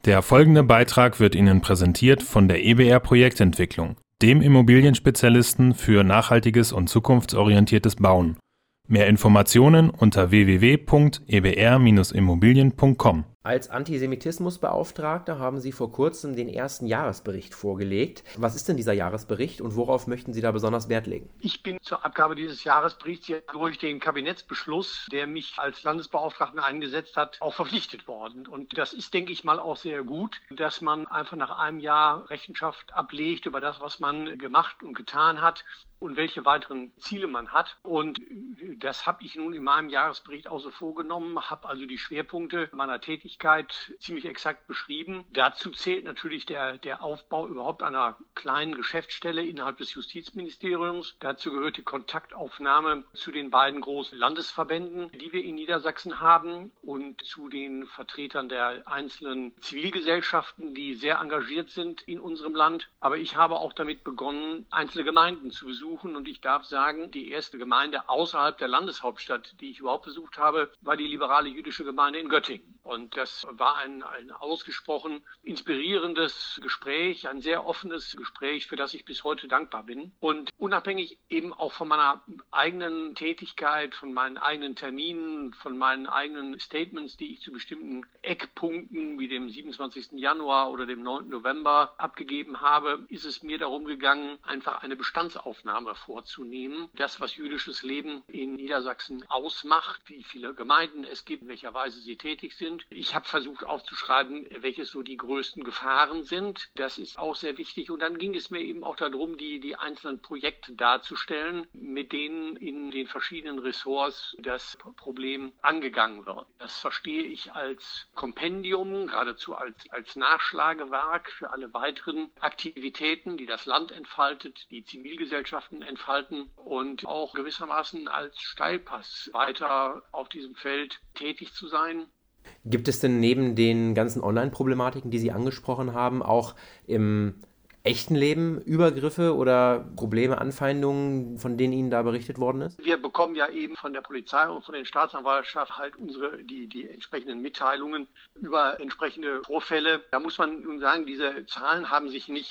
Der folgende Beitrag wird Ihnen präsentiert von der EBR Projektentwicklung, dem Immobilienspezialisten für nachhaltiges und zukunftsorientiertes Bauen. Mehr Informationen unter www.ebr-immobilien.com. Als Antisemitismusbeauftragter haben Sie vor kurzem den ersten Jahresbericht vorgelegt. Was ist denn dieser Jahresbericht und worauf möchten Sie da besonders Wert legen? Ich bin zur Abgabe dieses Jahresberichts hier durch den Kabinettsbeschluss, der mich als Landesbeauftragten eingesetzt hat, auch verpflichtet worden. Und das ist, denke ich mal, auch sehr gut, dass man einfach nach einem Jahr Rechenschaft ablegt über das, was man gemacht und getan hat und welche weiteren Ziele man hat. Und das habe ich nun in meinem Jahresbericht auch so vorgenommen, habe also die Schwerpunkte meiner Tätigkeit ziemlich exakt beschrieben. Dazu zählt natürlich der Aufbau überhaupt einer kleinen Geschäftsstelle innerhalb des Justizministeriums. Dazu gehört die Kontaktaufnahme zu den beiden großen Landesverbänden, die wir in Niedersachsen haben, und zu den Vertretern der einzelnen Zivilgesellschaften, die sehr engagiert sind in unserem Land. Aber ich habe auch damit begonnen, einzelne Gemeinden zu besuchen. Und ich darf sagen, die erste Gemeinde außerhalb der Landeshauptstadt, die ich überhaupt besucht habe, war die liberale jüdische Gemeinde in Göttingen. Und das war ein ausgesprochen inspirierendes Gespräch, ein sehr offenes Gespräch, für das ich bis heute dankbar bin. Und unabhängig eben auch von meiner eigenen Tätigkeit, von meinen eigenen Terminen, von meinen eigenen Statements, die ich zu bestimmten Eckpunkten wie dem 27. Januar oder dem 9. November abgegeben habe, ist es mir darum gegangen, einfach eine Bestandsaufnahme vorzunehmen. Das, was jüdisches Leben in Niedersachsen ausmacht, wie viele Gemeinden es gibt, in welcher Weise sie tätig sind. Ich habe versucht aufzuschreiben, welche so die größten Gefahren sind. Das ist auch sehr wichtig. Und dann ging es mir eben auch darum, die einzelnen Projekte darzustellen, mit denen in den verschiedenen Ressorts das Problem angegangen wird. Das verstehe ich als Kompendium, geradezu als Nachschlagewerk für alle weiteren Aktivitäten, die das Land entfaltet, die Zivilgesellschaften entfalten, und auch gewissermaßen als Steilpass weiter auf diesem Feld tätig zu sein. Gibt es denn neben den ganzen Online-Problematiken, die Sie angesprochen haben, auch im echten Leben Übergriffe oder Probleme, Anfeindungen, von denen Ihnen da berichtet worden ist? Wir bekommen ja eben von der Polizei und von den Staatsanwaltschaften halt die entsprechenden Mitteilungen über entsprechende Vorfälle. Da muss man nun sagen, diese Zahlen haben sich nicht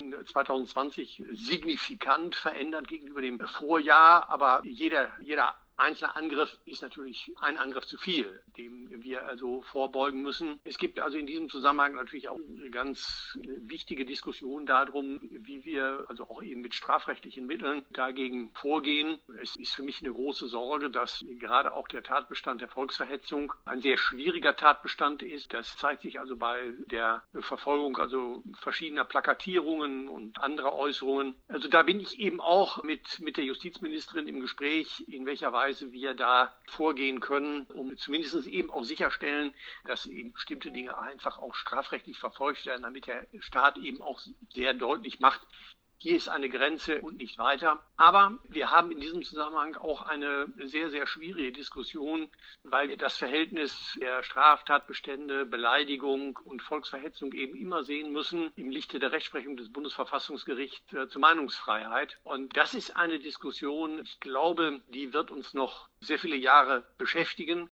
2020 signifikant verändert gegenüber dem Vorjahr, aber jeder einzelner Angriff ist natürlich ein Angriff zu viel, dem wir also vorbeugen müssen. Es gibt also in diesem Zusammenhang natürlich auch eine ganz wichtige Diskussion darum, wie wir also auch eben mit strafrechtlichen Mitteln dagegen vorgehen. Es ist für mich eine große Sorge, dass gerade auch der Tatbestand der Volksverhetzung ein sehr schwieriger Tatbestand ist. Das zeigt sich also bei der Verfolgung also verschiedener Plakatierungen und anderer Äußerungen. Also da bin ich eben auch mit der Justizministerin im Gespräch, in welcher Weise wir da vorgehen können, um zumindest eben auch sicherstellen, dass eben bestimmte Dinge einfach auch strafrechtlich verfolgt werden, damit der Staat eben auch sehr deutlich macht, hier ist eine Grenze und nicht weiter. Aber wir haben in diesem Zusammenhang auch eine sehr, sehr schwierige Diskussion, weil wir das Verhältnis der Straftatbestände, Beleidigung und Volksverhetzung eben immer sehen müssen im Lichte der Rechtsprechung des Bundesverfassungsgerichts zur Meinungsfreiheit. Und das ist eine Diskussion, ich glaube, die wird uns noch sehr viele Jahre beschäftigen.